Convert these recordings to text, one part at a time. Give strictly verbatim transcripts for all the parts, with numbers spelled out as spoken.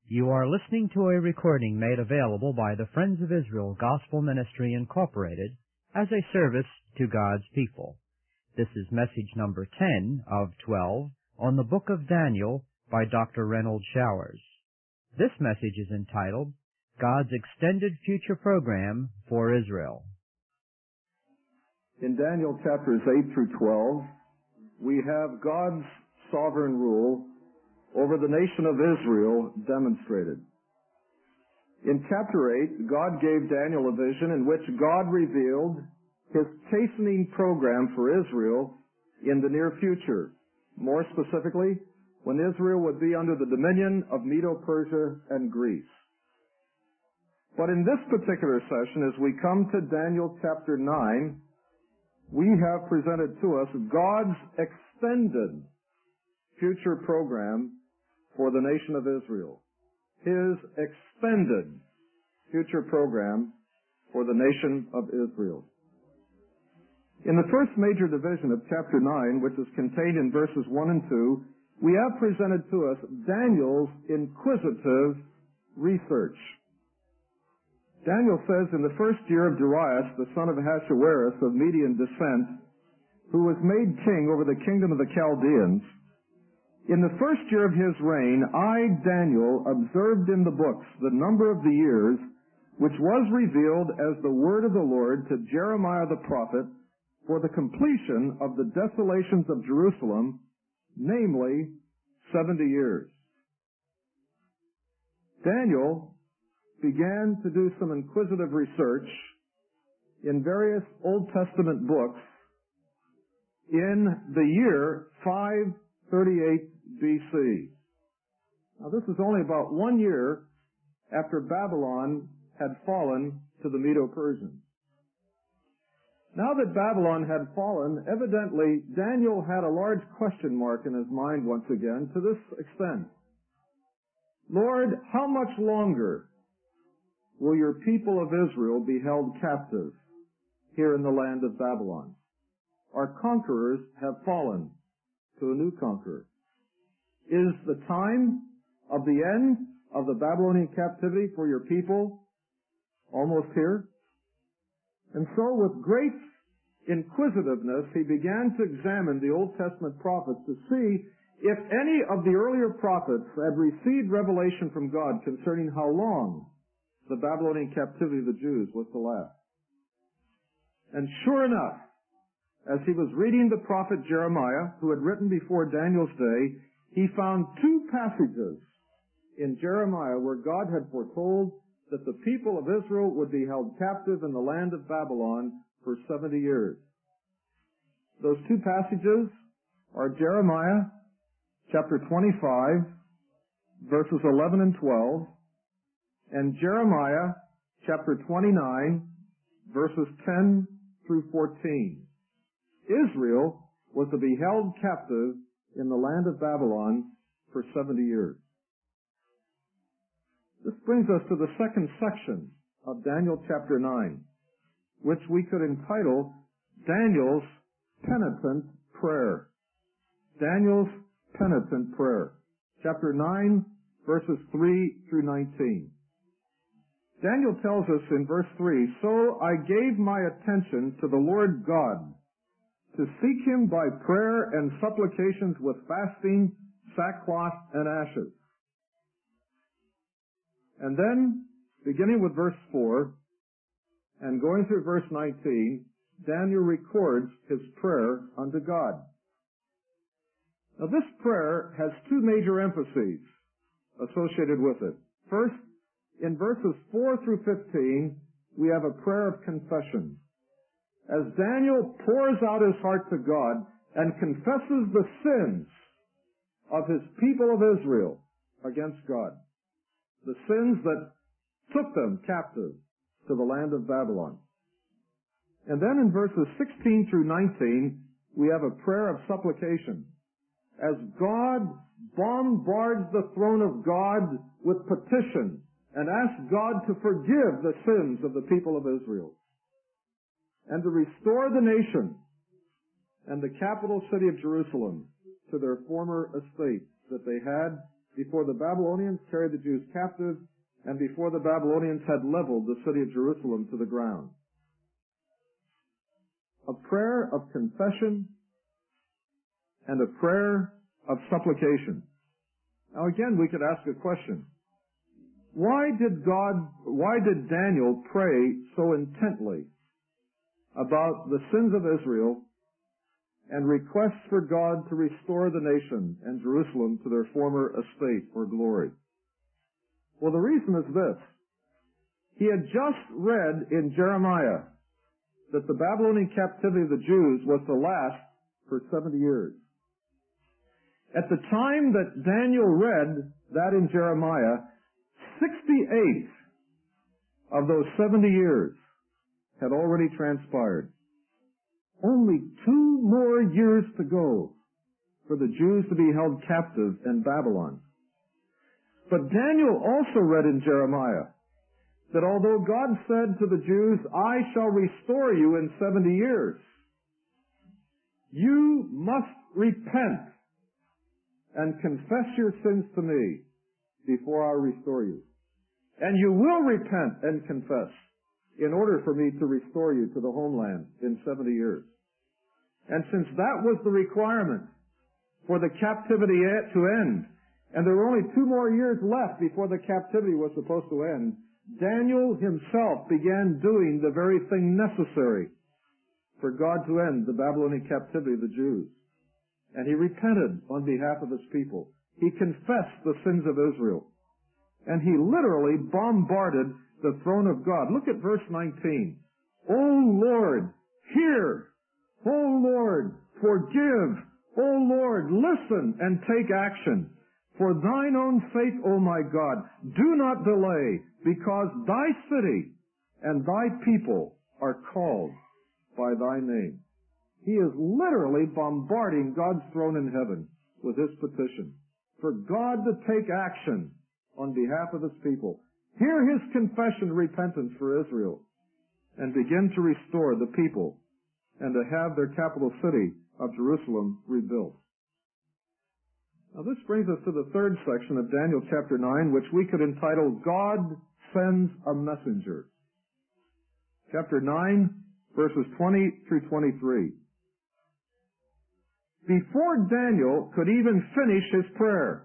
You are listening to a recording made available by the Friends of Israel Gospel Ministry, Incorporated, as a service to God's people. This is message number ten of twelve on the Book of Daniel by Doctor Reynold Showers. This message is entitled, God's Extended Future Program for Israel. In Daniel chapters eight through twelve, we have God's sovereign rule over the nation of Israel demonstrated. In chapter eight, God gave Daniel a vision in which God revealed His chastening program for Israel in the near future. More specifically, when Israel would be under the dominion of Medo-Persia and Greece. But in this particular session, as we come to Daniel chapter nine, we have presented to us God's extended future program for the nation of Israel. His extended future program for the nation of Israel. In the first major division of chapter nine, which is contained in verses one and two, we have presented to us Daniel's inquisitive research. Daniel says in the first year of Darius, the son of Ahasuerus of Median descent, who was made king over the kingdom of the Chaldeans, in the first year of his reign, I, Daniel, observed in the books the number of the years which was revealed as the word of the Lord to Jeremiah the prophet for the completion of the desolations of Jerusalem, namely seventy years. Daniel began to do some inquisitive research in various Old Testament books in the year five thirty-eight B C. Now this is only about one year after Babylon had fallen to the Medo-Persians. Now that Babylon had fallen, evidently Daniel had a large question mark in his mind once again to this extent. Lord, how much longer will your people of Israel be held captive here in the land of Babylon? Our conquerors have fallen to a new conqueror. Is the time of the end of the Babylonian captivity for your people almost here? And so with great inquisitiveness, he began to examine the Old Testament prophets to see if any of the earlier prophets had received revelation from God concerning how long the Babylonian captivity of the Jews was to last. And sure enough, as he was reading the prophet Jeremiah, who had written before Daniel's day, he found two passages in Jeremiah where God had foretold that the people of Israel would be held captive in the land of Babylon for seventy years. Those two passages are Jeremiah chapter twenty-five, verses eleven and twelve, and Jeremiah chapter twenty-nine, verses ten through fourteen. Israel was to be held captive in the land of Babylon for seventy years. This brings us to the second section of Daniel chapter nine, which we could entitle Daniel's Penitent Prayer. Daniel's Penitent Prayer. Chapter nine, verses three through nineteen. Daniel tells us in verse three, So I gave my attention to the Lord God, to seek Him by prayer and supplications with fasting, sackcloth, and ashes. And then, beginning with verse four, and going through verse nineteen, Daniel records his prayer unto God. Now this prayer has two major emphases associated with it. First, in verses four through fifteen, we have a prayer of confession. As Daniel pours out his heart to God and confesses the sins of his people of Israel against God, the sins that took them captive to the land of Babylon. And then in verses sixteen through nineteen, we have a prayer of supplication. As God bombards the throne of God with petition and asks God to forgive the sins of the people of Israel and to restore the nation and the capital city of Jerusalem to their former estates that they had before the Babylonians carried the Jews captive and before the Babylonians had leveled the city of Jerusalem to the ground. A prayer of confession and a prayer of supplication. Now again, we could ask a question. Why did God, why did Daniel pray so intently about the sins of Israel and requests for God to restore the nation and Jerusalem to their former estate or glory? Well, the reason is this. He had just read in Jeremiah that the Babylonian captivity of the Jews was to last for seventy years. At the time that Daniel read that in Jeremiah, sixty-eight of those seventy years had already transpired. Only two more years to go for the Jews to be held captive in Babylon. But Daniel also read in Jeremiah that although God said to the Jews, I shall restore you in seventy years, you must repent and confess your sins to me before I restore you. And you will repent and confess in order for me to restore you to the homeland in seventy years. And since that was the requirement for the captivity to end, and there were only two more years left before the captivity was supposed to end, Daniel himself began doing the very thing necessary for God to end the Babylonian captivity of the Jews. And he repented on behalf of his people. He confessed the sins of Israel. And he literally bombarded the throne of God. Look at verse nineteen. O Lord, hear. O Lord, forgive. O Lord, listen and take action. For thine own sake, O my God, do not delay, because thy city and thy people are called by thy name. He is literally bombarding God's throne in heaven with his petition for God to take action on behalf of his people. Hear his confession of repentance for Israel and begin to restore the people and to have their capital city of Jerusalem rebuilt. Now this brings us to the third section of Daniel chapter nine, which we could entitle God Sends a Messenger. Chapter nine, verses twenty through twenty-three. Before Daniel could even finish his prayer,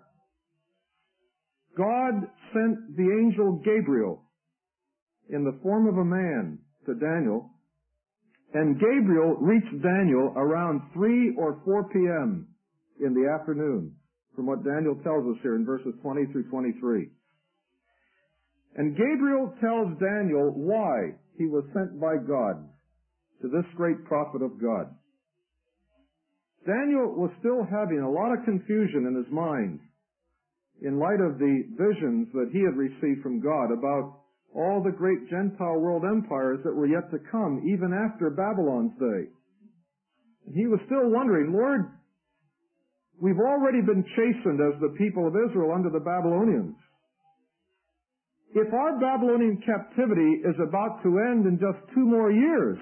God sent the angel Gabriel in the form of a man to Daniel, and Gabriel reached Daniel around three or four p.m. in the afternoon, from what Daniel tells us here in verses twenty through twenty-three. And Gabriel tells Daniel why he was sent by God to this great prophet of God. Daniel was still having a lot of confusion in his mind in light of the visions that he had received from God about all the great Gentile world empires that were yet to come, even after Babylon's day. And he was still wondering, Lord, we've already been chastened as the people of Israel under the Babylonians. If our Babylonian captivity is about to end in just two more years,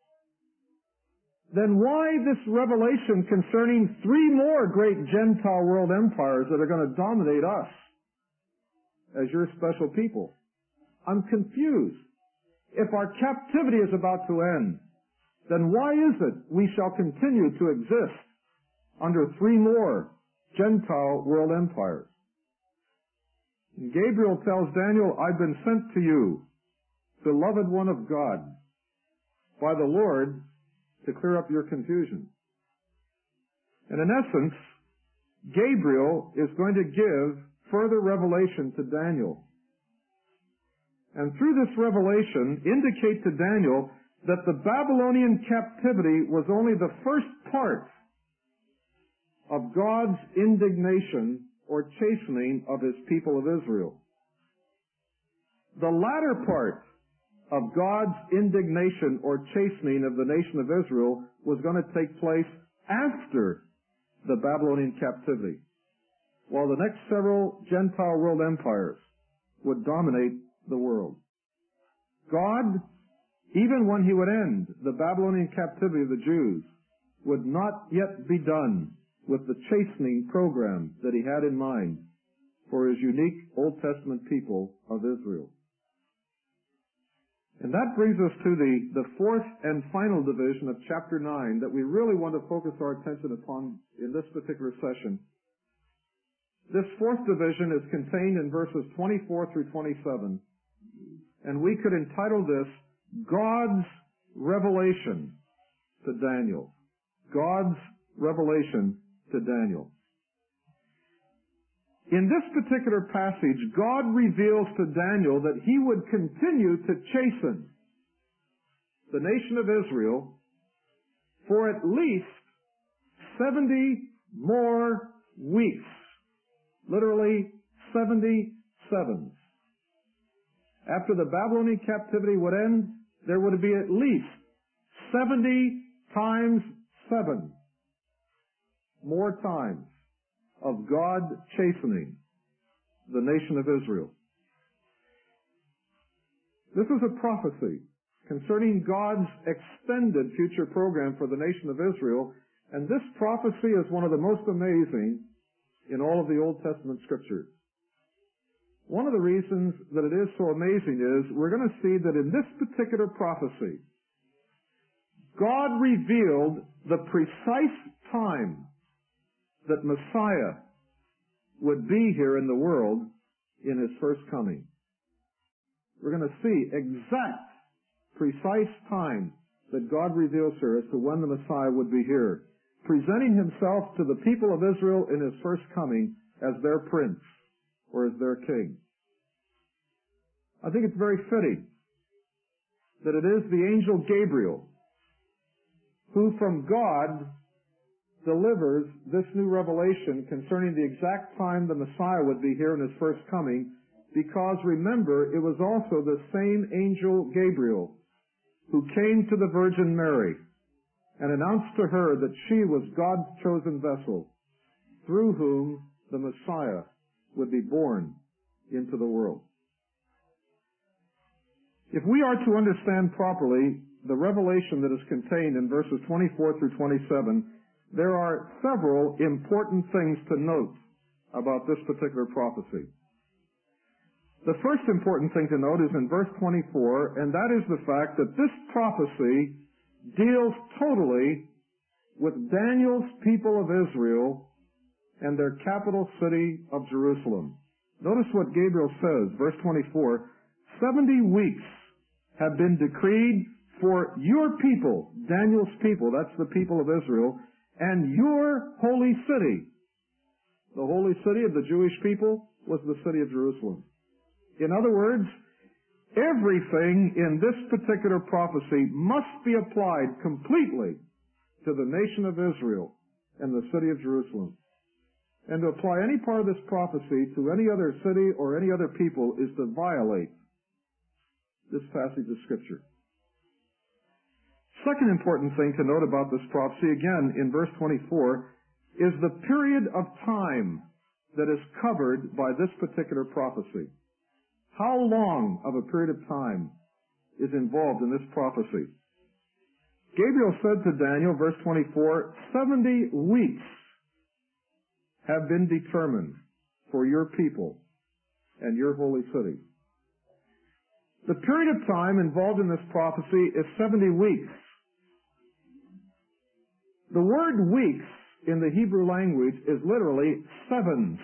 then why this revelation concerning three more great Gentile world empires that are going to dominate us as your special people? I'm confused. If our captivity is about to end, then why is it we shall continue to exist under three more Gentile world empires? And Gabriel tells Daniel, I've been sent to you, beloved one of God, by the Lord, to clear up your confusion. And in essence, Gabriel is going to give further revelation to Daniel. And through this revelation, indicate to Daniel that the Babylonian captivity was only the first part of God's indignation or chastening of his people of Israel. The latter part of God's indignation or chastening of the nation of Israel was going to take place after the Babylonian captivity, while the next several Gentile world empires would dominate the world. God, even when he would end the Babylonian captivity of the Jews, would not yet be done with the chastening program that he had in mind for His unique Old Testament people of Israel. And that brings us to the, the fourth and final division of chapter nine that we really want to focus our attention upon in this particular session. This fourth division is contained in verses twenty-four through twenty-seven, and we could entitle this God's Revelation to Daniel. God's Revelation to Daniel. In this particular passage, God reveals to Daniel that He would continue to chasten the nation of Israel for at least seventy more weeks. Literally seventy sevens. After the Babylonian captivity would end, there would be at least seventy times seven more times of God chastening the nation of Israel. This is a prophecy concerning God's extended future program for the nation of Israel, and this prophecy is one of the most amazing in all of the Old Testament Scriptures. One of the reasons that it is so amazing is we're going to see that in this particular prophecy, God revealed the precise time that Messiah would be here in the world in His first coming. We're going to see exact, precise time that God reveals here as to when the Messiah would be here, presenting Himself to the people of Israel in His first coming as their prince or as their king. I think it's very fitting that it is the angel Gabriel who from God delivers this new revelation concerning the exact time the Messiah would be here in His first coming, because remember, it was also the same angel Gabriel who came to the Virgin Mary and announced to her that she was God's chosen vessel through whom the Messiah would be born into the world. If we are to understand properly the revelation that is contained in verses twenty-four through twenty-seven, there are several important things to note about this particular prophecy. The first important thing to note is in verse twenty-four, and that is the fact that this prophecy deals totally with Daniel's people of Israel and their capital city of Jerusalem. Notice what Gabriel says, verse twenty-four, seventy weeks have been decreed for your people, Daniel's people, that's the people of Israel, and your holy city. The holy city of the Jewish people was the city of Jerusalem. In other words, everything in this particular prophecy must be applied completely to the nation of Israel and the city of Jerusalem. And to apply any part of this prophecy to any other city or any other people is to violate this passage of Scripture. Second important thing to note about this prophecy, again in verse twenty-four, is the period of time that is covered by this particular prophecy. How long of a period of time is involved in this prophecy? Gabriel said to Daniel, verse twenty-four, seventy weeks have been determined for your people and your holy city. The period of time involved in this prophecy is seventy weeks. The word weeks in the Hebrew language is literally sevens.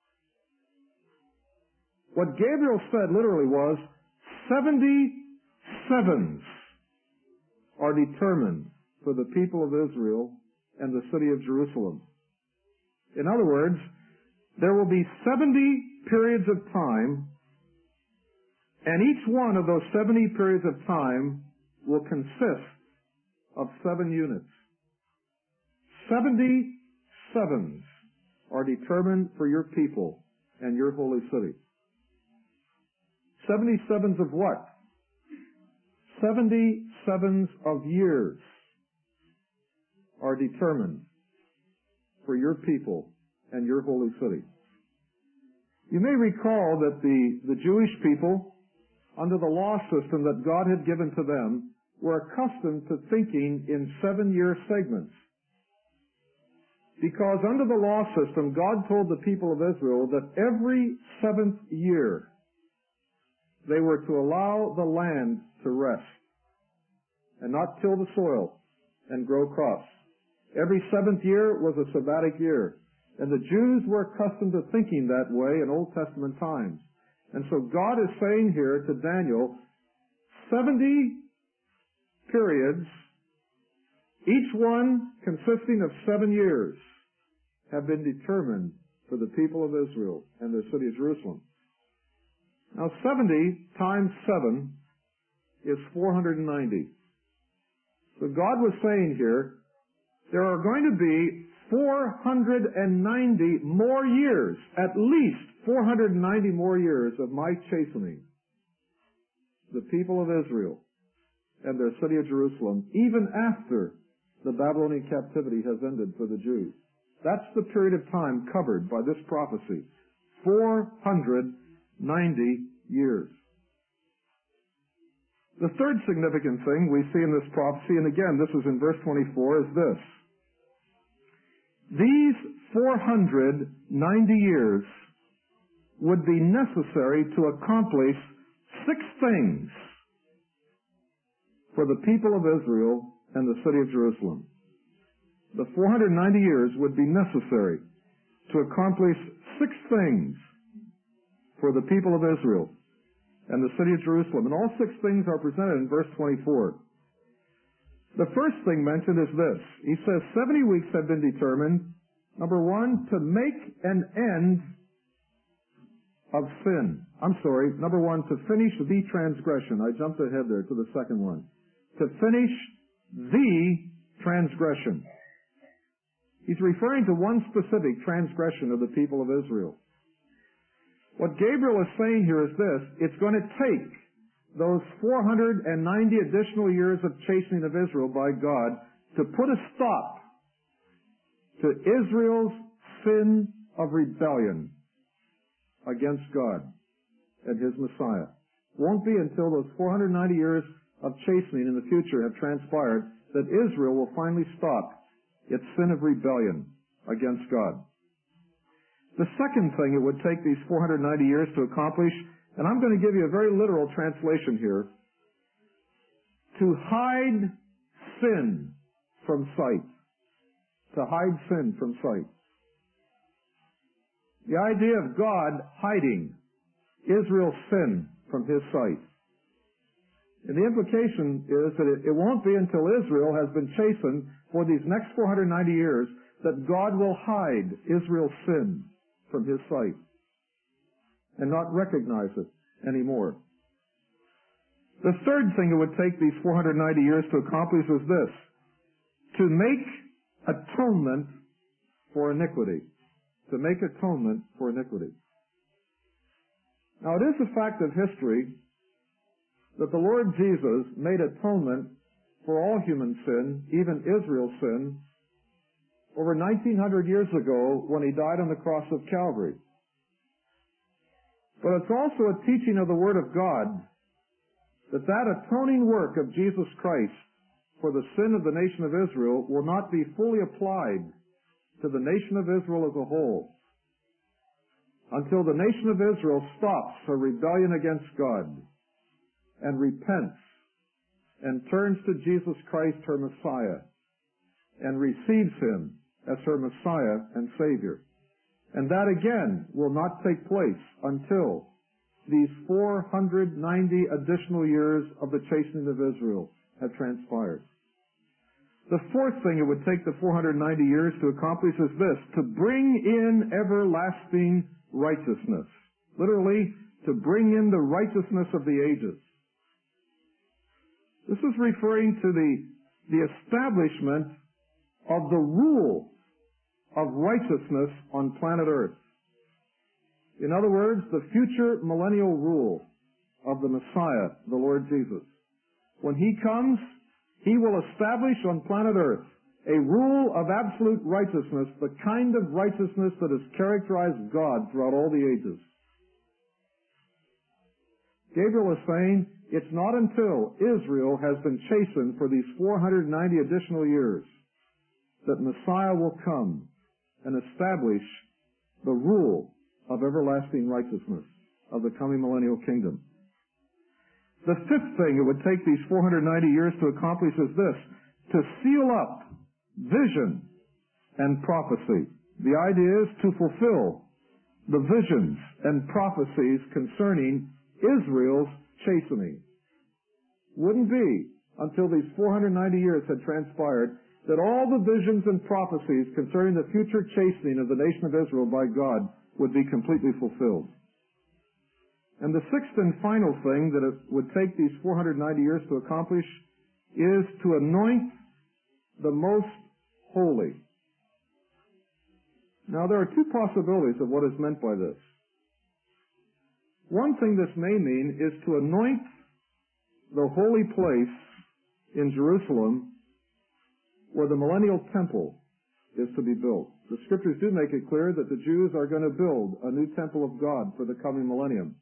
What Gabriel said literally was, seventy sevens are determined for the people of Israel and the city of Jerusalem. In other words, there will be seventy periods of time, and each one of those seventy periods of time will consist of seven units. Seventy sevens are determined for your people and your holy city. Seventy sevens of what? Seventy sevens of years are determined for your people and your holy city. You may recall that the, the Jewish people, under the law system that God had given to them, were accustomed to thinking in seven-year segments. Because under the law system, God told the people of Israel that every seventh year they were to allow the land to rest and not till the soil and grow crops. Every seventh year was a sabbatic year. And the Jews were accustomed to thinking that way in Old Testament times. And so God is saying here to Daniel, seventy periods, each one consisting of seven years, have been determined for the people of Israel and the city of Jerusalem. Now seventy times seven is four hundred ninety. So God was saying here, there are going to be four hundred ninety more years, at least four hundred ninety more years of my chastening the people of Israel and their city of Jerusalem, even after the Babylonian captivity has ended for the Jews. That's the period of time covered by this prophecy. four hundred ninety years. The third significant thing we see in this prophecy, and again, this is in verse twenty-four, is this. These four hundred ninety years would be necessary to accomplish six things for the people of Israel and the city of Jerusalem. The four hundred ninety years would be necessary to accomplish six things for the people of Israel and the city of Jerusalem. And all six things are presented in verse twenty-four. The first thing mentioned is this. He says seventy weeks have been determined, number one, to make an end of sin. I'm sorry, number one, to finish the transgression. I jumped ahead there to the second one. To finish the transgression. He's referring to one specific transgression of the people of Israel. What Gabriel is saying here is this. It's going to take those four hundred ninety additional years of chastening of Israel by God to put a stop to Israel's sin of rebellion against God and His Messiah. Won't be until those four hundred ninety years of chastening in the future have transpired that Israel will finally stop its sin of rebellion against God. The second thing it would take these four hundred ninety years to accomplish, and I'm going to give you a very literal translation here, to hide sin from sight. To hide sin from sight. The idea of God hiding Israel's sin from His sight. And the implication is that it, it won't be until Israel has been chastened for these next four hundred ninety years that God will hide Israel's sin from His sight and not recognize it anymore. The third thing it would take these four hundred ninety years to accomplish is this. To make atonement for iniquity. To make atonement for iniquity. Now it is a fact of history that the Lord Jesus made atonement for all human sin, even Israel's sin, over nineteen hundred years ago when He died on the cross of Calvary. But it's also a teaching of the Word of God that that atoning work of Jesus Christ for the sin of the nation of Israel will not be fully applied to the nation of Israel as a whole until the nation of Israel stops her rebellion against God and repents and turns to Jesus Christ, her Messiah, and receives Him as her Messiah and Savior. And that again will not take place until these four hundred ninety additional years of the chastening of Israel have transpired. The fourth thing it would take the four hundred ninety years to accomplish is this, to bring in everlasting righteousness. Literally, to bring in the righteousness of the ages. This is referring to the, the establishment of the rule of righteousness on planet Earth. In other words, the future millennial rule of the Messiah, the Lord Jesus. When He comes, He will establish on planet Earth a rule of absolute righteousness, the kind of righteousness that has characterized God throughout all the ages. Gabriel is saying it's not until Israel has been chastened for these four hundred ninety additional years that Messiah will come and establish the rule of everlasting righteousness of the coming millennial kingdom. The fifth thing it would take these four hundred ninety years to accomplish is this: to seal up vision and prophecy. The idea is to fulfill the visions and prophecies concerning Israel's chastening. Wouldn't be until these four hundred ninety years had transpired that all the visions and prophecies concerning the future chastening of the nation of Israel by God would be completely fulfilled. And the sixth and final thing that it would take these four hundred ninety years to accomplish is to anoint the most holy. Now, there are two possibilities of what is meant by this. One thing this may mean is to anoint the holy place in Jerusalem where the millennial temple is to be built. The scriptures do make it clear that the Jews are going to build a new temple of God for the coming millennium.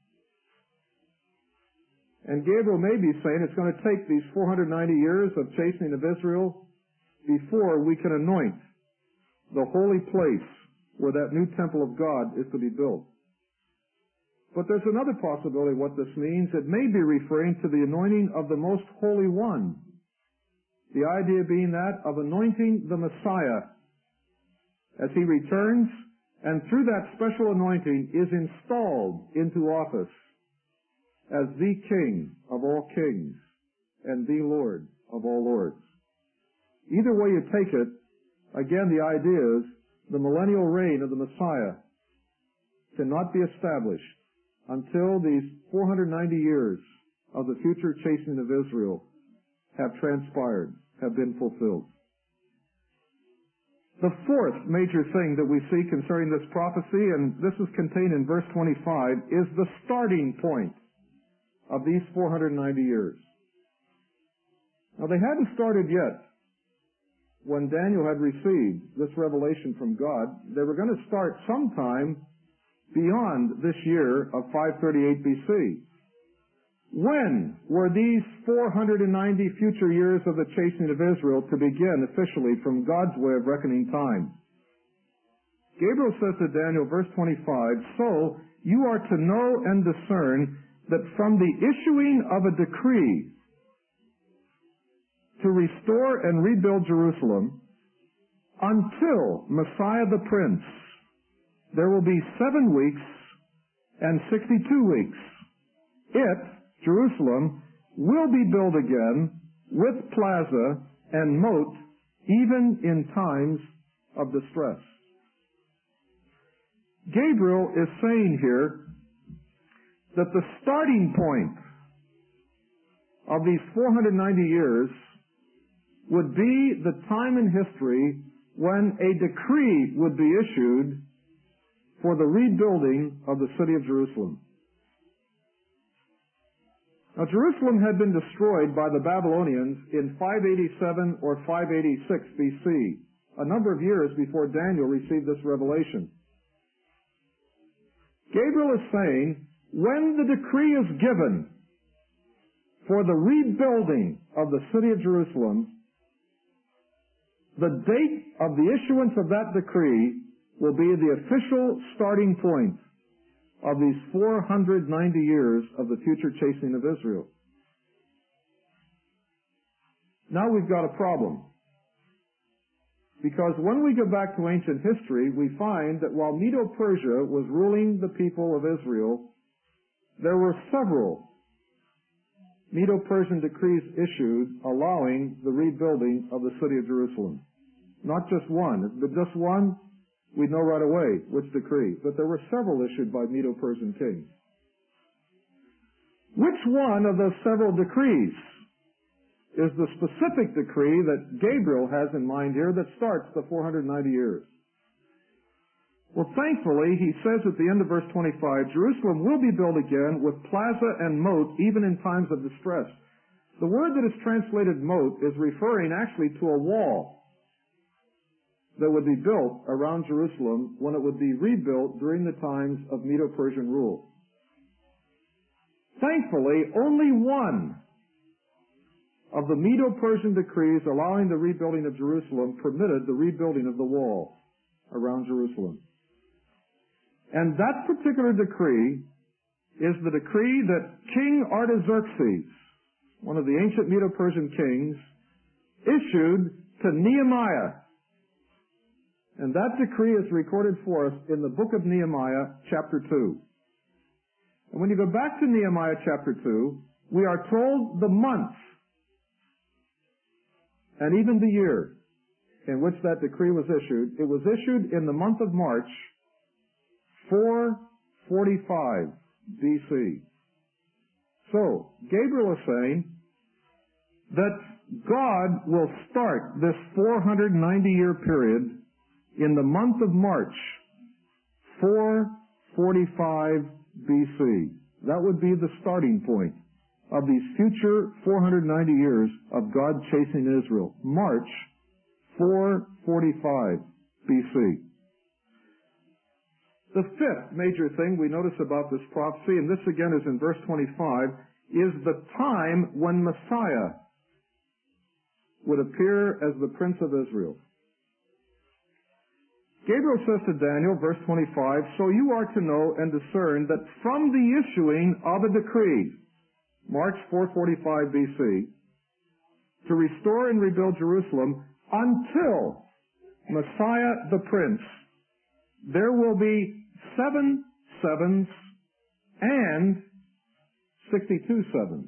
And Gabriel may be saying it's going to take these four hundred ninety years of chastening of Israel before we can anoint the holy place where that new temple of God is to be built. But there's another possibility what this means. It may be referring to the anointing of the most holy one. The idea being that of anointing the Messiah as he returns and through that special anointing is installed into office as the King of all kings and the Lord of all lords. Either way you take it, again the idea is the millennial reign of the Messiah cannot be established until these four hundred ninety years of the future chastening of Israel have transpired, have been fulfilled. The fourth major thing that we see concerning this prophecy, and this is contained in verse twenty-five, is the starting point of these four hundred ninety years. Now, they hadn't started yet when Daniel had received this revelation from God. They were going to start sometime beyond this year of five thirty-eight B C. When were these four hundred ninety future years of the chastening of Israel to begin officially from God's way of reckoning time? Gabriel says to Daniel, verse twenty-five, "So you are to know and discern that from the issuing of a decree to restore and rebuild Jerusalem until Messiah the Prince, there will be seven weeks and sixty-two weeks. It, Jerusalem, will be built again with plaza and moat even in times of distress." Gabriel is saying here that the starting point of these four hundred ninety years would be the time in history when a decree would be issued for the rebuilding of the city of Jerusalem. Now, Jerusalem had been destroyed by the Babylonians in five eighty-seven or five eighty-six B C, a number of years before Daniel received this revelation. Gabriel is saying, when the decree is given for the rebuilding of the city of Jerusalem, the date of the issuance of that decree will be the official starting point of these four hundred ninety years of the future chastening of Israel. Now we've got a problem. Because when we go back to ancient history, we find that while Medo-Persia was ruling the people of Israel, there were several Medo-Persian decrees issued allowing the rebuilding of the city of Jerusalem. Not just one. If it just one, we'd know right away which decree. But there were several issued by Medo-Persian kings. Which one of those several decrees is the specific decree that Gabriel has in mind here that starts the four hundred ninety years? Well, thankfully, he says at the end of verse twenty-five, Jerusalem will be built again with plaza and moat even in times of distress. The word that is translated moat is referring actually to a wall that would be built around Jerusalem when it would be rebuilt during the times of Medo-Persian rule. Thankfully, only one of the Medo-Persian decrees allowing the rebuilding of Jerusalem permitted the rebuilding of the wall. around Jerusalem. And that particular decree is the decree that King Artaxerxes, one of the ancient Medo-Persian kings, issued to Nehemiah. And that decree is recorded for us in the book of Nehemiah, chapter two. And when you go back to Nehemiah chapter two, we are told the month and even the year in which that decree was issued. It was issued in the month of March, four forty-five B C. So, Gabriel is saying that God will start this four hundred ninety year period in the month of March, four forty-five B C. That would be the starting point of these future four hundred ninety years of God chasing Israel. March, four forty-five B C. The fifth major thing we notice about this prophecy, and this again is in verse twenty-five, is the time when Messiah would appear as the Prince of Israel. Gabriel says to Daniel, verse twenty-five, "So you are to know and discern that from the issuing of a decree, March four forty-five B C, to restore and rebuild Jerusalem until Messiah the Prince, there will be seven sevens and sixty-two sevens.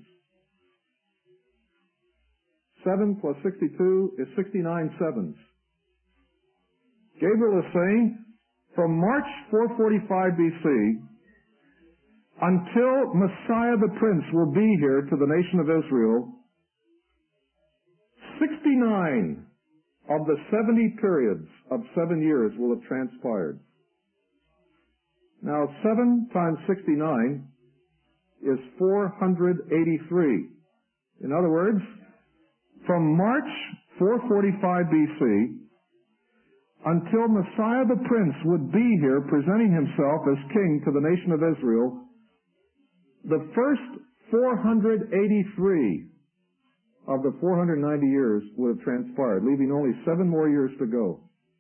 Seven plus sixty-two is sixty-nine sevens. Gabriel is saying, from March four forty-five B C until Messiah the Prince will be here to the nation of Israel, sixty-nine of the seventy periods of seven years will have transpired. Now, seven times sixty-nine is four hundred eighty-three. In other words, from March four forty-five B C until Messiah the Prince would be here presenting himself as king to the nation of Israel, the first four hundred eighty-three of the four hundred ninety years would have transpired, leaving only seven more years to go.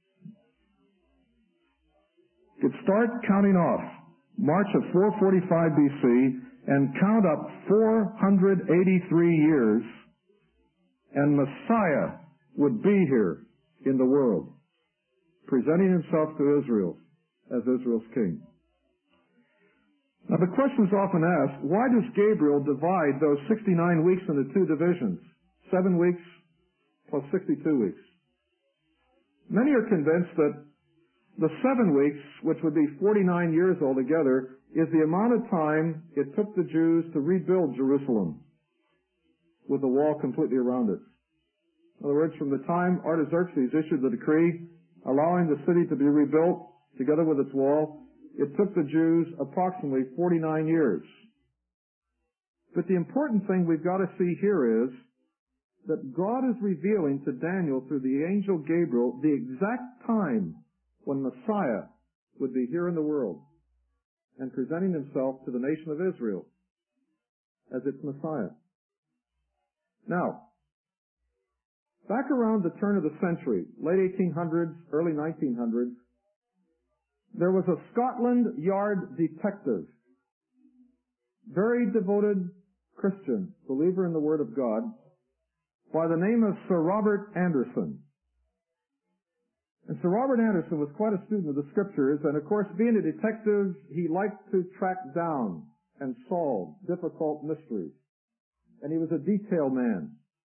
You could start counting off March of four forty-five B C and count up four hundred eighty-three years, and Messiah would be here in the world, presenting himself to Israel as Israel's king. Now the question is often asked, why does Gabriel divide those sixty-nine weeks into two divisions? Seven weeks plus sixty-two weeks. Many are convinced that the seven weeks, which would be forty-nine years altogether, is the amount of time it took the Jews to rebuild Jerusalem with the wall completely around it. In other words, from the time Artaxerxes issued the decree allowing the city to be rebuilt together with its wall, it took the Jews approximately forty-nine years. But the important thing we've got to see here is that God is revealing to Daniel through the angel Gabriel the exact time when Messiah would be here in the world and presenting himself to the nation of Israel as its Messiah. Now, back around the turn of the century, late eighteen hundreds, early nineteen hundreds, there was a Scotland Yard detective, very devoted Christian, believer in the Word of God, by the name of Sir Robert Anderson. And Sir Robert Anderson was quite a student of the Scriptures, and of course, being a detective, he liked to track down and solve difficult mysteries. And he was a detail man.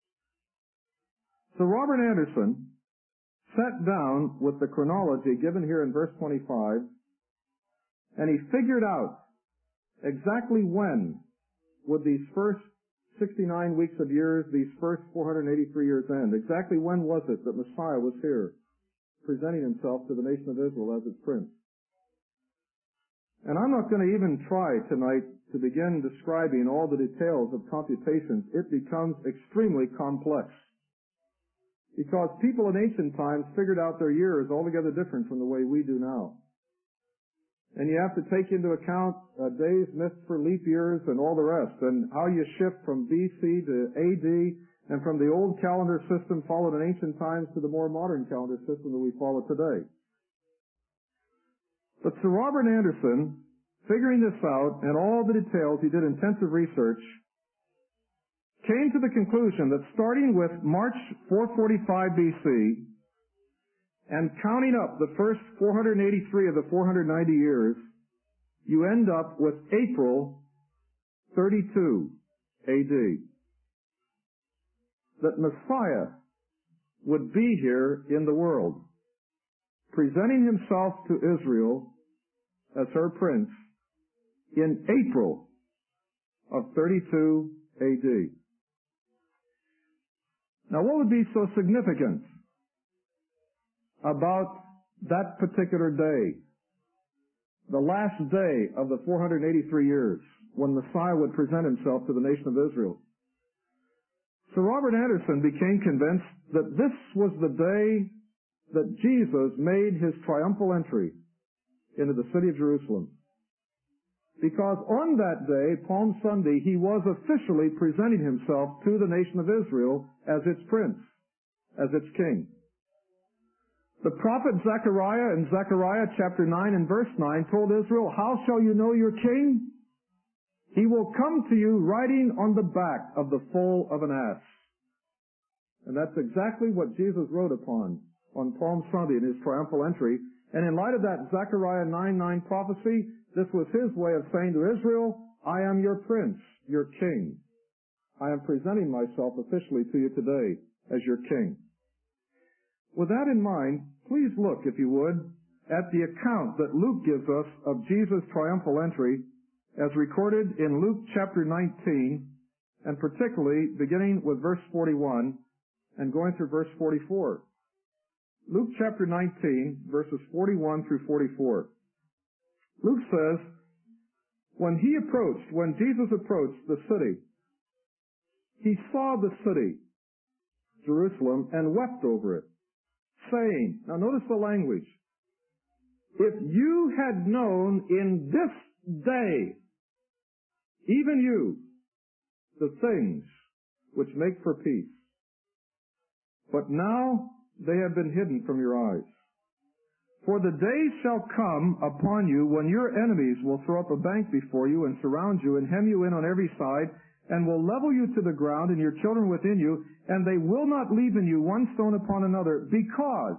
So Robert Anderson sat down with the chronology given here in verse twenty-five, and he figured out exactly when would these first sixty-nine weeks of years, these first four hundred eighty-three years end. Exactly when was it that Messiah was here, presenting himself to the nation of Israel as its prince? And I'm not going to even try tonight to begin describing all the details of computations. It becomes extremely complex, because people in ancient times figured out their years altogether different from the way we do now. And you have to take into account uh, days missed for leap years and all the rest, and how you shift from B C to A D, and from the old calendar system followed in ancient times to the more modern calendar system that we follow today. But Sir Robert Anderson, figuring this out and all the details, he did intensive research, came to the conclusion that starting with March four forty-five B C and counting up the first four hundred eighty-three of the four hundred ninety years, you end up with April thirty-two A D. That Messiah would be here in the world, presenting himself to Israel as her prince in April of thirty-two A D. Now, what would be so significant about that particular day, the last day of the four hundred eighty-three years, when Messiah would present himself to the nation of Israel? Sir Robert Anderson became convinced that this was the day that Jesus made his triumphal entry into the city of Jerusalem. Because on that day, Palm Sunday, he was officially presenting himself to the nation of Israel as its prince, as its king. The prophet Zechariah in Zechariah chapter nine and verse nine told Israel, "How shall you know your king? He will come to you riding on the back of the foal of an ass." And that's exactly what Jesus rode upon on Palm Sunday in his triumphal entry. And in light of that Zechariah nine nine prophecy, this was his way of saying to Israel, "I am your prince, your king. I am presenting myself officially to you today as your king." With that in mind, please look, if you would, at the account that Luke gives us of Jesus' triumphal entry as recorded in Luke chapter nineteen, and particularly beginning with verse forty-one and going through verse forty-four. Luke chapter nineteen, verses forty-one through forty-four. Luke says, when he approached, when Jesus approached the city, he saw the city, Jerusalem, and wept over it, saying, now notice the language, "If you had known in this day, even you, the things which make for peace, but now they have been hidden from your eyes. For the days shall come upon you when your enemies will throw up a bank before you and surround you and hem you in on every side and will level you to the ground and your children within you, and they will not leave in you one stone upon another, because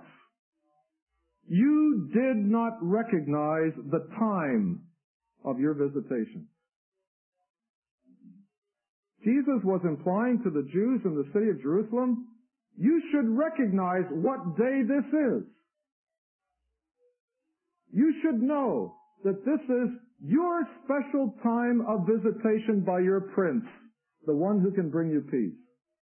you did not recognize the time of your visitation." Jesus was implying to the Jews in the city of Jerusalem, you should recognize what day this is. You should know that this is your special time of visitation by your prince, the one who can bring you peace.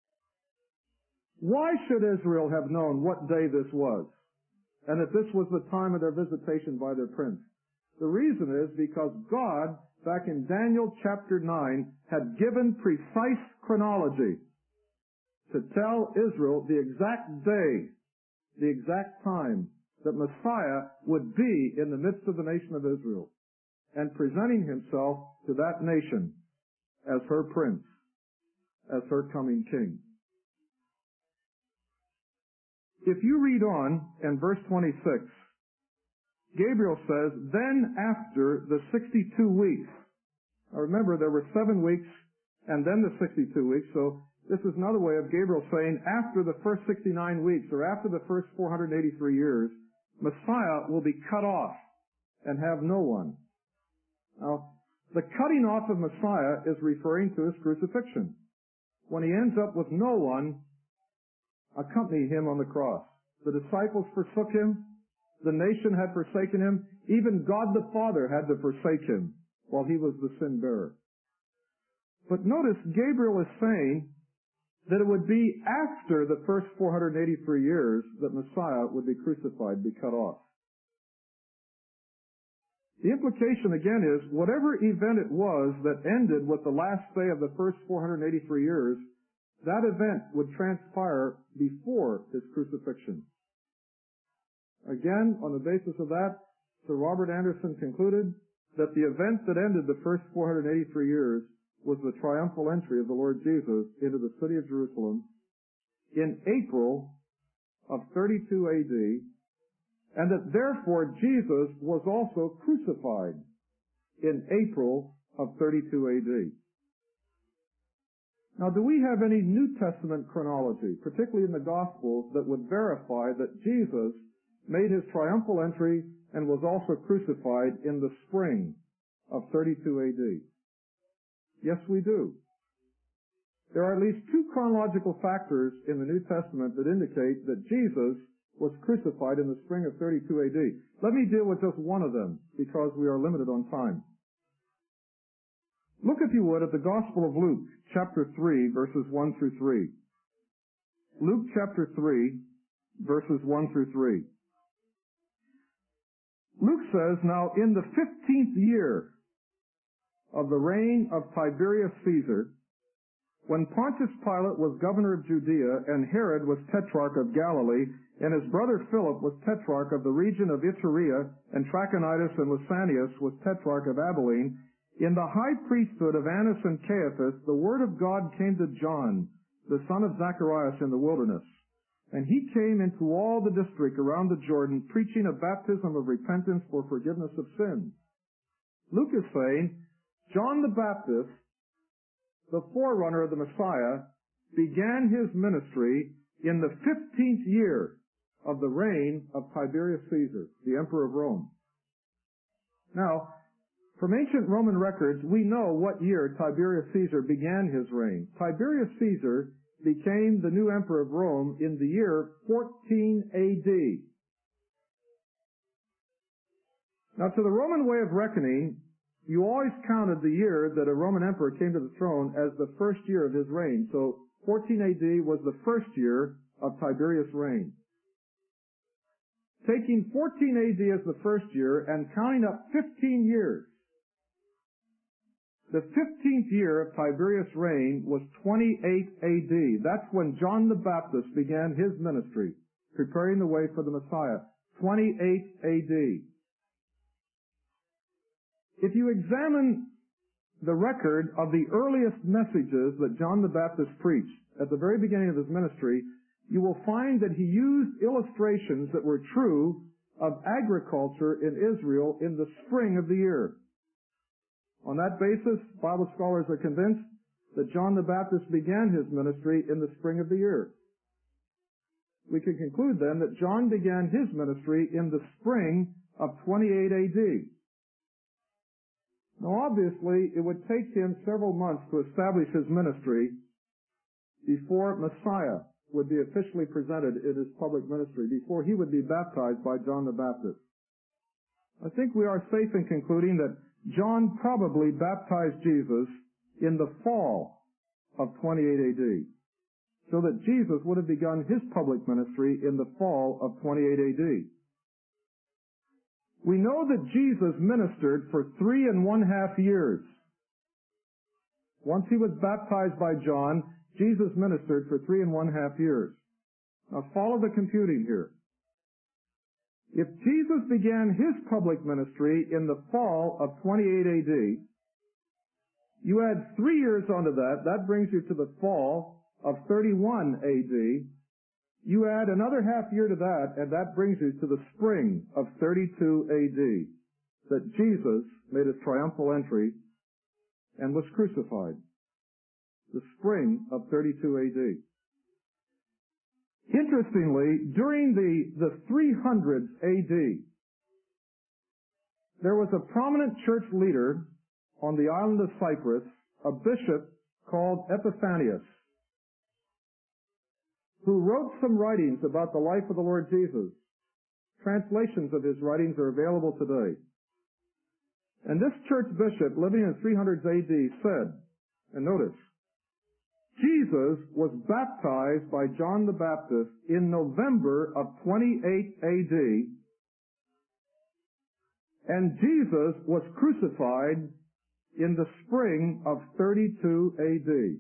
Why should Israel have known what day this was, and that this was the time of their visitation by their prince? The reason is because God, back in Daniel chapter nine, had given precise chronology to tell Israel the exact day, the exact time that Messiah would be in the midst of the nation of Israel and presenting himself to that nation as her prince, as her coming king. If you read on in verse twenty-six, Gabriel says, then after the sixty-two weeks. Now remember, there were seven weeks and then the sixty-two weeks, so this is another way of Gabriel saying after the first sixty-nine weeks or after the first four hundred eighty-three years, Messiah will be cut off and have no one. Now, the cutting off of Messiah is referring to his crucifixion, when he ends up with no one accompanying him on the cross. The disciples forsook him. The nation had forsaken him. Even God the Father had to forsake him while he was the sin bearer. But notice Gabriel is saying that it would be after the first four hundred eighty-three years that Messiah would be crucified, be cut off. The implication again is whatever event it was that ended with the last day of the first four hundred eighty-three years, that event would transpire before his crucifixion. Again, on the basis of that, Sir Robert Anderson concluded that the event that ended the first four hundred eighty-three years was the triumphal entry of the Lord Jesus into the city of Jerusalem in April of thirty-two A D, and that therefore Jesus was also crucified in April of thirty-two A D. Now, do we have any New Testament chronology, particularly in the Gospels, that would verify that Jesus made his triumphal entry and was also crucified in the spring of thirty-two A D? Yes, we do. There are at least two chronological factors in the New Testament that indicate that Jesus was crucified in the spring of thirty-two A D. Let me deal with just one of them, because we are limited on time. Look, if you would, at the Gospel of Luke, chapter three, verses one through three. Luke chapter three, verses one through three. Luke says, "Now in the fifteenth year of the reign of Tiberius Caesar, when Pontius Pilate was governor of Judea, and Herod was tetrarch of Galilee, and his brother Philip was tetrarch of the region of Iturea, and Trachonitis and Lysanias was tetrarch of Abilene, in the high priesthood of Annas and Caiaphas, the word of God came to John, the son of Zacharias, in the wilderness. And he came into all the district around the Jordan, preaching a baptism of repentance for forgiveness of sins." Luke is saying, John the Baptist, the forerunner of the Messiah, began his ministry in the fifteenth year of the reign of Tiberius Caesar, the emperor of Rome. Now, from ancient Roman records, we know what year Tiberius Caesar began his reign. Tiberius Caesar became the new emperor of Rome in the year fourteen A D. Now, to the Roman way of reckoning, you always counted the year that a Roman emperor came to the throne as the first year of his reign. So fourteen A D was the first year of Tiberius' reign. Taking fourteen A D as the first year and counting up fifteen years, the fifteenth year of Tiberius' reign was twenty-eight A D. That's when John the Baptist began his ministry, preparing the way for the Messiah. twenty-eight A D. If you examine the record of the earliest messages that John the Baptist preached at the very beginning of his ministry, you will find that he used illustrations that were true of agriculture in Israel in the spring of the year. On that basis, Bible scholars are convinced that John the Baptist began his ministry in the spring of the year. We can conclude then that John began his ministry in the spring of twenty-eight A D. Now, obviously, it would take him several months to establish his ministry before Messiah would be officially presented in his public ministry, before he would be baptized by John the Baptist. I think we are safe in concluding that John probably baptized Jesus in the fall of twenty-eight A D, so that Jesus would have begun his public ministry in the fall of twenty-eight A D. We know that Jesus ministered for three and one half years. Once he was baptized by John, Jesus ministered for three and one half years. Now follow the computing here. If Jesus began his public ministry in the fall of twenty-eight A D, you add three years onto that, that brings you to the fall of thirty-one A D. You add another half year to that, and that brings you to the spring of thirty-two A D, that Jesus made his triumphal entry and was crucified. The spring of thirty-two A D. Interestingly, during the, the three hundreds A D, there was a prominent church leader on the island of Cyprus, a bishop called Epiphanius, who wrote some writings about the life of the Lord Jesus. Translations of his writings are available today. And this church bishop, living in three hundreds A D, said, and notice, Jesus was baptized by John the Baptist in November of twenty-eight A D, and Jesus was crucified in the spring of thirty-two A D.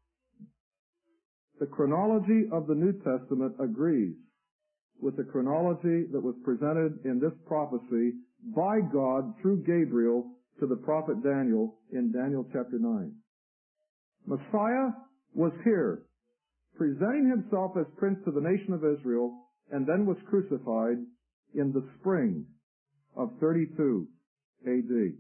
The chronology of the New Testament agrees with the chronology that was presented in this prophecy by God through Gabriel to the prophet Daniel in Daniel chapter nine. Messiah was here, presenting himself as prince to the nation of Israel, and then was crucified in the spring of thirty-two A D.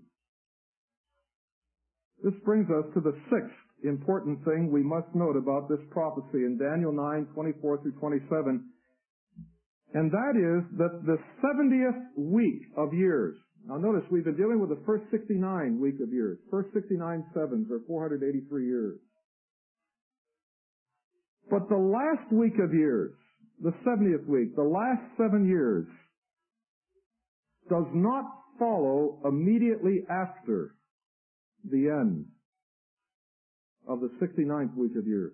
This brings us to the sixth important thing we must note about this prophecy in Daniel nine, twenty-four through twenty-seven, and that is that the seventieth week of years. Now notice we've been dealing with the first sixty-nine week of years. First sixty-nine sevens are four hundred eighty-three years. But the last week of years, the seventieth week, the last seven years, does not follow immediately after the end of the sixty-ninth week of years.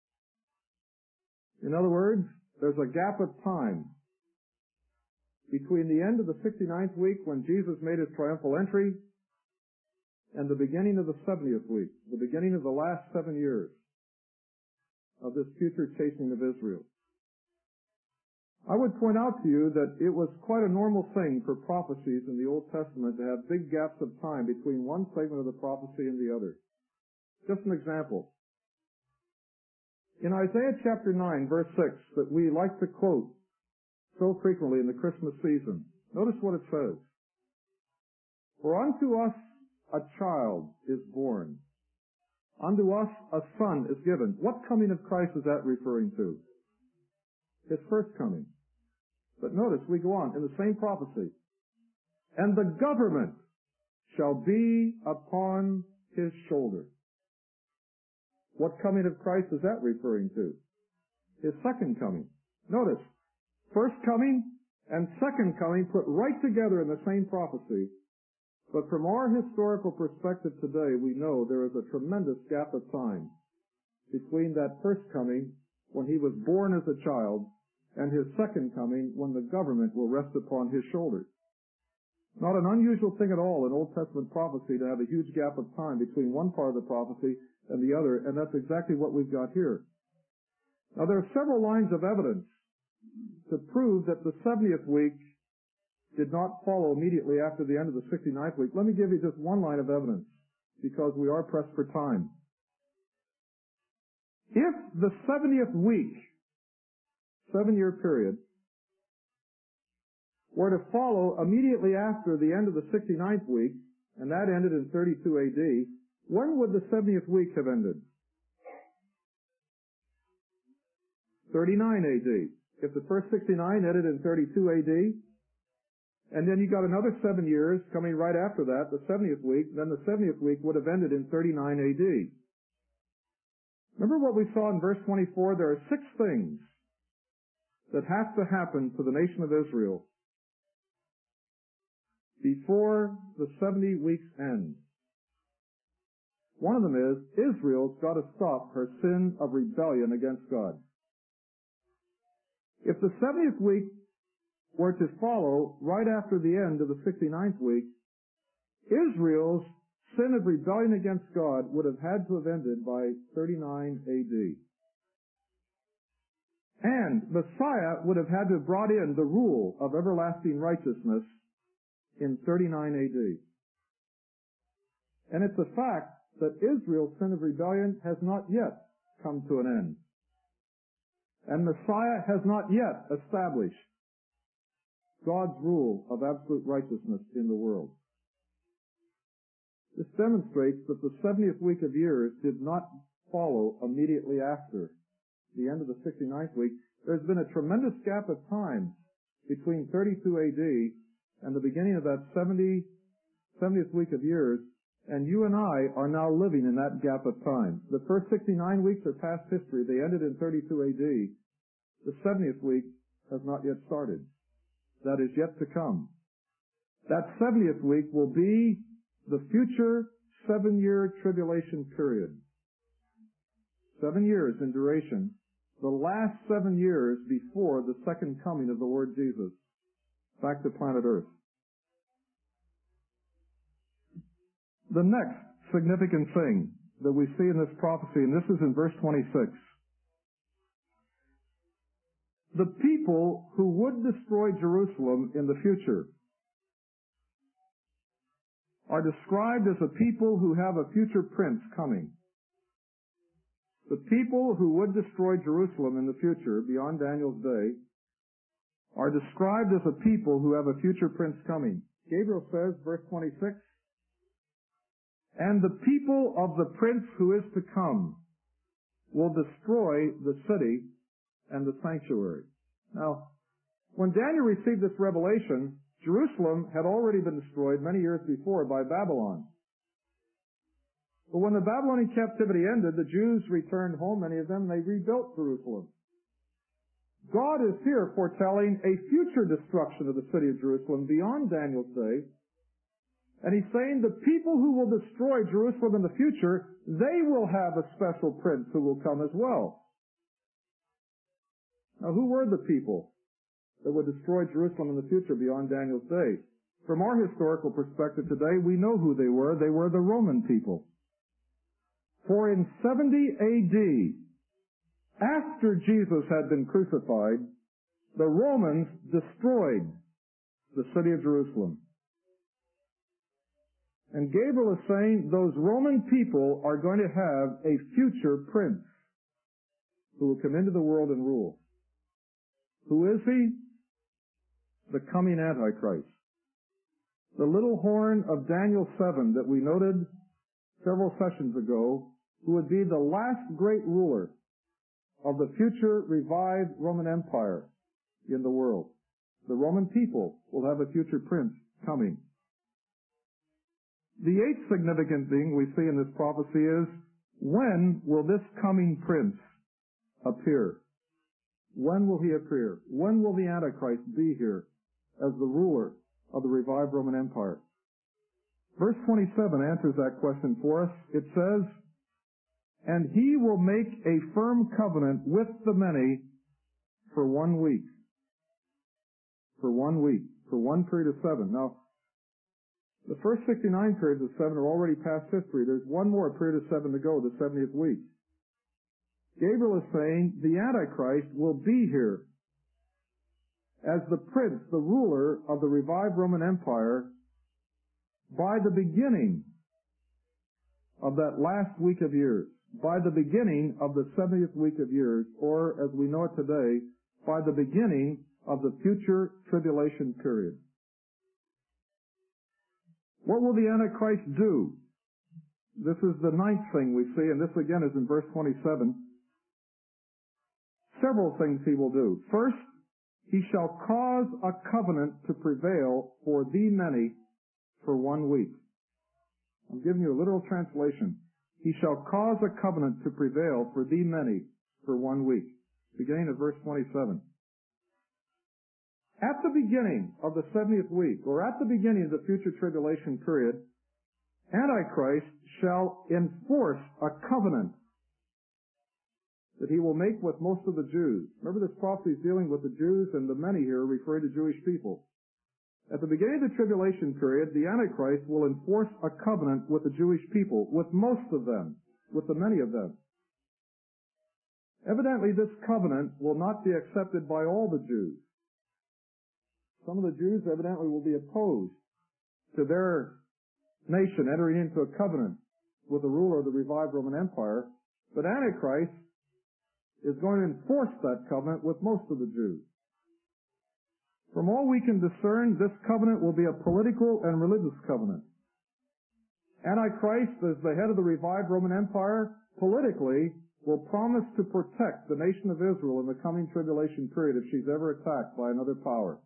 In other words, there's a gap of time between the end of the sixty-ninth week when Jesus made his triumphal entry and the beginning of the seventieth week, the beginning of the last seven years of this future chastening of Israel. I would point out to you that it was quite a normal thing for prophecies in the Old Testament to have big gaps of time between one segment of the prophecy and the other. Just an example. In Isaiah chapter nine, verse six, that we like to quote so frequently in the Christmas season, notice what it says. For unto us a child is born. Unto us a son is given. What coming of Christ is that referring to? His first coming. But notice, we go on in the same prophecy. And the government shall be upon his shoulder. What coming of Christ is that referring to? His second coming. Notice, first coming and second coming put right together in the same prophecy. But from our historical perspective today, we know there is a tremendous gap of time between that first coming, when he was born as a child, and his second coming, when the government will rest upon his shoulders. Not an unusual thing at all in Old Testament prophecy to have a huge gap of time between one part of the prophecy and the other, and that's exactly what we've got here. Now there are several lines of evidence to prove that the seventieth week did not follow immediately after the end of the sixty-ninth week. Let me give you just one line of evidence, because we are pressed for time. If the seventieth week, seven-year period, were to follow immediately after the end of the sixty-ninth week, and that ended in thirty-two A D, when would the seventieth week have ended? thirty-nine A D. If the first sixty-nine ended in thirty-two A D, and then you got another seven years coming right after that, the seventieth week, then the seventieth week would have ended in thirty-nine A D. Remember what we saw in verse twenty-four? There are six things that have to happen to the nation of Israel before the seventy weeks end. One of them is, Israel's got to stop her sin of rebellion against God. If the seventieth week were to follow right after the end of the sixty-ninth week, Israel's sin of rebellion against God would have had to have ended by thirty-nine A D. And Messiah would have had to have brought in the rule of everlasting righteousness in thirty-nine A D. And it's a fact that Israel's sin of rebellion has not yet come to an end. And Messiah has not yet established God's rule of absolute righteousness in the world. This demonstrates that the seventieth week of years did not follow immediately after the end of the sixty-ninth week. There's been a tremendous gap of time between thirty-two A D and the beginning of that seventieth week of years, and you and I are now living in that gap of time. The first sixty-nine weeks are past history. They ended in thirty-two A D. The seventieth week has not yet started. That is yet to come. That seventieth week will be the future seven-year tribulation period. Seven years in duration. The last seven years before the second coming of the Lord Jesus back to planet Earth. The next significant thing that we see in this prophecy, and this is in verse twenty-six. The people who would destroy Jerusalem in the future are described as a people who have a future prince coming. The people who would destroy Jerusalem in the future, beyond Daniel's day, are described as a people who have a future prince coming. Gabriel says, verse twenty-six, "And the people of the prince who is to come will destroy the city and the sanctuary." Now, when Daniel received this revelation, Jerusalem had already been destroyed many years before by Babylon. But when the Babylonian captivity ended, the Jews returned home, many of them, and they rebuilt Jerusalem. God is here foretelling a future destruction of the city of Jerusalem beyond Daniel's day. And he's saying the people who will destroy Jerusalem in the future, they will have a special prince who will come as well. Now, who were the people that would destroy Jerusalem in the future beyond Daniel's day? From our historical perspective today, we know who they were. They were the Roman people. For in seventy A D, after Jesus had been crucified, the Romans destroyed the city of Jerusalem. And Gabriel is saying those Roman people are going to have a future prince who will come into the world and rule. Who is he? The coming Antichrist. The little horn of Daniel seven that we noted several sessions ago, who would be the last great ruler of the future revived Roman Empire in the world. The Roman people will have a future prince coming. The eighth significant thing we see in this prophecy is, when will this coming prince appear? When will he appear? When will the Antichrist be here as the ruler of the revived Roman Empire? Verse twenty-seven answers that question for us. It says, "And he will make a firm covenant with the many for one week." For one week. For one period of seven. Now, the first sixty-nine periods of seven are already past history. There's one more period of seven to go, the seventieth week. Gabriel is saying the Antichrist will be here as the prince, the ruler of the revived Roman Empire by the beginning of that last week of years, by the beginning of the seventieth week of years, or as we know it today, by the beginning of the future tribulation period. What will the Antichrist do? This is the ninth thing we see, and this again is in verse twenty-seven. Several things he will do. First, he shall cause a covenant to prevail for the many for one week. I'm giving you a literal translation. He shall cause a covenant to prevail for the many for one week. Beginning of verse twenty-seven. At the beginning of the seventieth week, or at the beginning of the future tribulation period, Antichrist shall enforce a covenant that he will make with most of the Jews. Remember, this prophecy is dealing with the Jews, and the many here referring to Jewish people. At the beginning of the tribulation period, the Antichrist will enforce a covenant with the Jewish people, with most of them, with the many of them. Evidently, this covenant will not be accepted by all the Jews. Some of the Jews evidently will be opposed to their nation entering into a covenant with the ruler of the revived Roman Empire, but Antichrist is going to enforce that covenant with most of the Jews. From all we can discern, this covenant will be a political and religious covenant. Antichrist, as the head of the revived Roman Empire, politically will promise to protect the nation of Israel in the coming tribulation period if she's ever attacked by another power.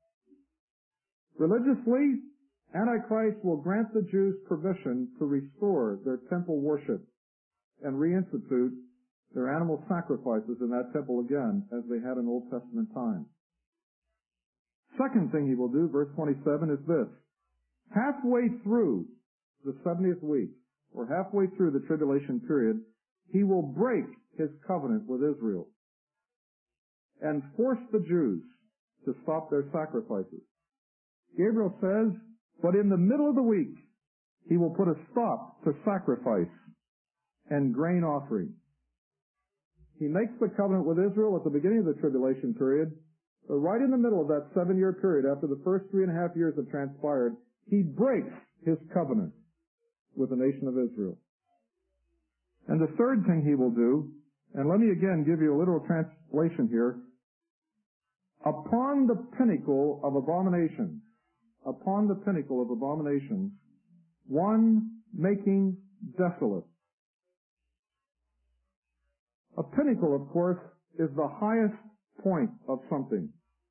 Religiously, Antichrist will grant the Jews permission to restore their temple worship and reinstitute their animal sacrifices in that temple again, as they had in Old Testament times. Second thing he will do, verse twenty-seven, is this. Halfway through the seventieth week, or halfway through the tribulation period, he will break his covenant with Israel and force the Jews to stop their sacrifices. Gabriel says, but in the middle of the week, he will put a stop to sacrifice and grain offering. He makes the covenant with Israel at the beginning of the tribulation period, but right in the middle of that seven-year period, after the first three and a half years have transpired, he breaks his covenant with the nation of Israel. And the third thing he will do, and let me again give you a literal translation here, upon the pinnacle of abominations, upon the pinnacle of abominations, one making desolate. A pinnacle, of course, is the highest point of something.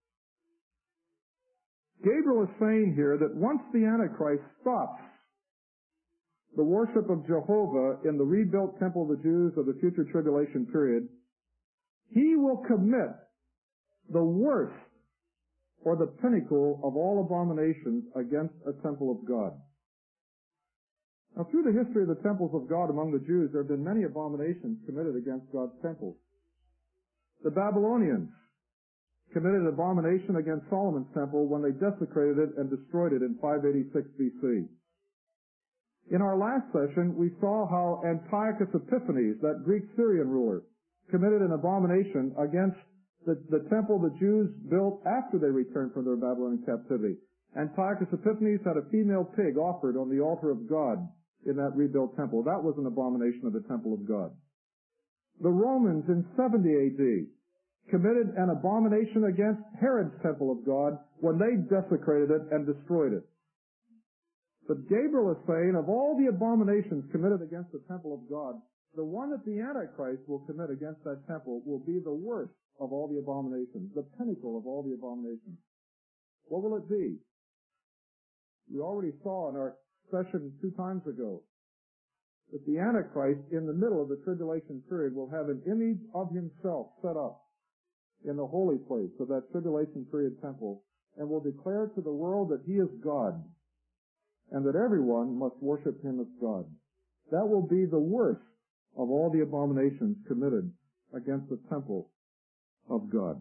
Gabriel is saying here that once the Antichrist stops the worship of Jehovah in the rebuilt temple of the Jews of the future tribulation period, he will commit the worst or the pinnacle of all abominations against a temple of God. Now, through the history of the temples of God among the Jews, there have been many abominations committed against God's temples. The Babylonians committed an abomination against Solomon's temple when they desecrated it and destroyed it in five eighty-six B C. In our last session, we saw how Antiochus Epiphanes, that Greek Syrian ruler, committed an abomination against the, the temple the Jews built after they returned from their Babylonian captivity. Antiochus Epiphanes had a female pig offered on the altar of God in that rebuilt temple. That was an abomination of the temple of God. The Romans in seventy A D committed an abomination against Herod's temple of God when they desecrated it and destroyed it. But Gabriel is saying, of all the abominations committed against the temple of God, the one that the Antichrist will commit against that temple will be the worst of all the abominations, the pinnacle of all the abominations. What will it be? We already saw in our session two times ago that the Antichrist, in the middle of the tribulation period, will have an image of himself set up in the holy place of that tribulation period temple and will declare to the world that he is God and that everyone must worship him as God. That will be the worst of all the abominations committed against the temple of God.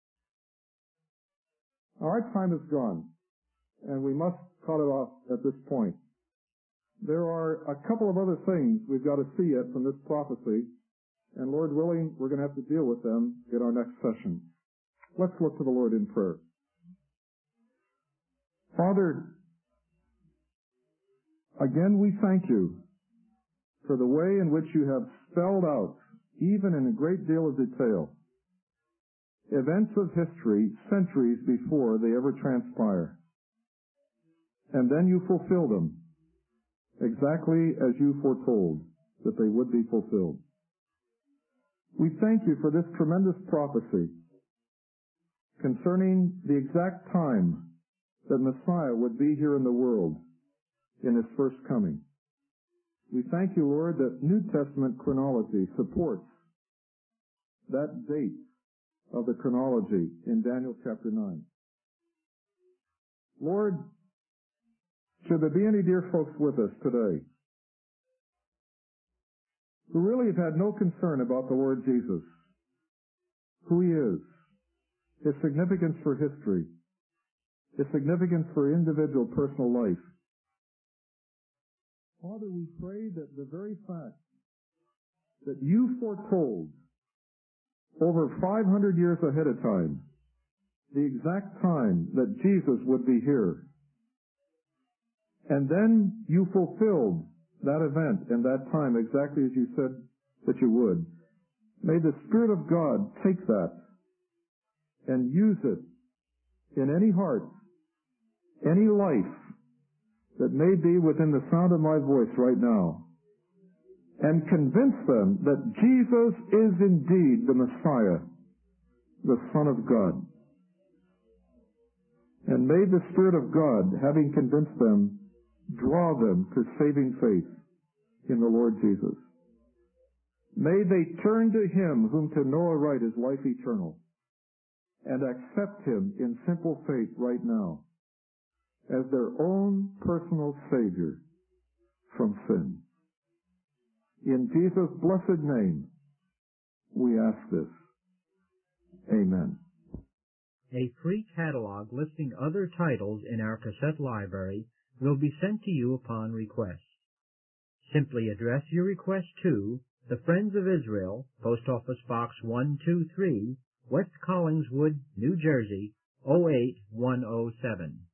Our time is gone, and we must cut it off at this point. There are a couple of other things we've got to see yet from this prophecy, and Lord willing, we're going to have to deal with them in our next session. Let's look to the Lord in prayer. Father, again we thank you for the way in which you have spelled out, even in a great deal of detail, events of history centuries before they ever transpire. And then you fulfill them exactly as you foretold that they would be fulfilled. We thank you for this tremendous prophecy concerning the exact time that Messiah would be here in the world in his first coming. We thank you, Lord, that New Testament chronology supports that date of the chronology in Daniel chapter nine. Lord, should there be any dear folks with us today who really have had no concern about the Lord Jesus, who he is, his significance for history, his significance for individual personal life, Father, we pray that the very fact that you foretold over five hundred years ahead of time the exact time that Jesus would be here, and then you fulfilled that event and that time exactly as you said that you would, may the Spirit of God take that and use it in any heart, any life that may be within the sound of my voice right now, and convince them that Jesus is indeed the Messiah, the Son of God. And may the Spirit of God, having convinced them, draw them to saving faith in the Lord Jesus. May they turn to him whom to know aright is life eternal, and accept him in simple faith right now as their own personal Savior from sin. In Jesus' blessed name, we ask this. Amen. A free catalog listing other titles in our cassette library will be sent to you upon request. Simply address your request to the Friends of Israel, Post Office Box one two three, West Collingswood, New Jersey, oh eight one oh seven.